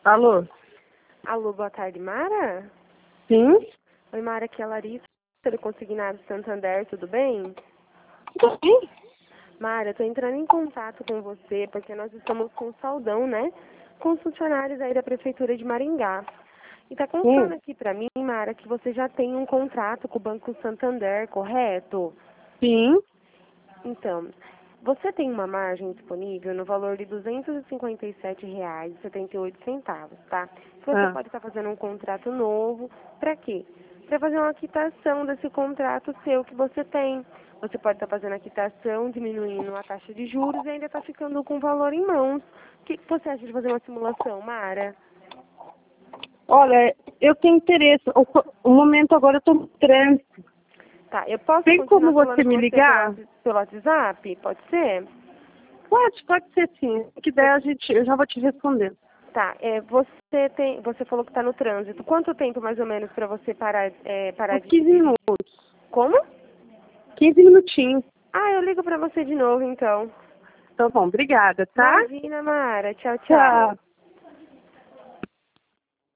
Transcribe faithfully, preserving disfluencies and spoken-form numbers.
Alô? Alô, boa tarde, Mara? Sim? Oi, Mara, aqui é a Larissa, do Consignado Santander, tudo bem? Tudo bem? Mara, eu tô entrando em contato com você porque nós estamos com saldão, né? Com os funcionários aí da Prefeitura de Maringá. E tá constando Sim. aqui pra mim, Mara, que você já tem um contrato com o Banco Santander, correto? Sim. Então, você tem uma margem disponível no valor de duzentos e cinquenta e sete reais e setenta e oito centavos, tá? Que você Ah. pode estar fazendo um contrato novo. Para quê? Para fazer uma quitação desse contrato seu que você tem. Você pode estar fazendo a quitação, diminuindo a taxa de juros e ainda está ficando com o valor em mãos. O que, que você acha de fazer uma simulação, Mara? Olha, eu tenho interesse. O, o momento agora eu estou no trânsito. Tá, eu posso Tem continuar como você falando com me você ligar? pelo, pelo WhatsApp? Pode ser? Pode, pode ser sim. Se quiser, a gente, eu já vou te responder. Tá, é, você tem, você falou que está no trânsito. Quanto tempo mais ou menos para você parar, é, parar Uns de quinze dirigir? minutos. Como? quinze minutinhos. Ah, eu ligo para você de novo então. Tá bom, obrigada, tá? Imagina, Mara. Tchau, tchau. Tchau.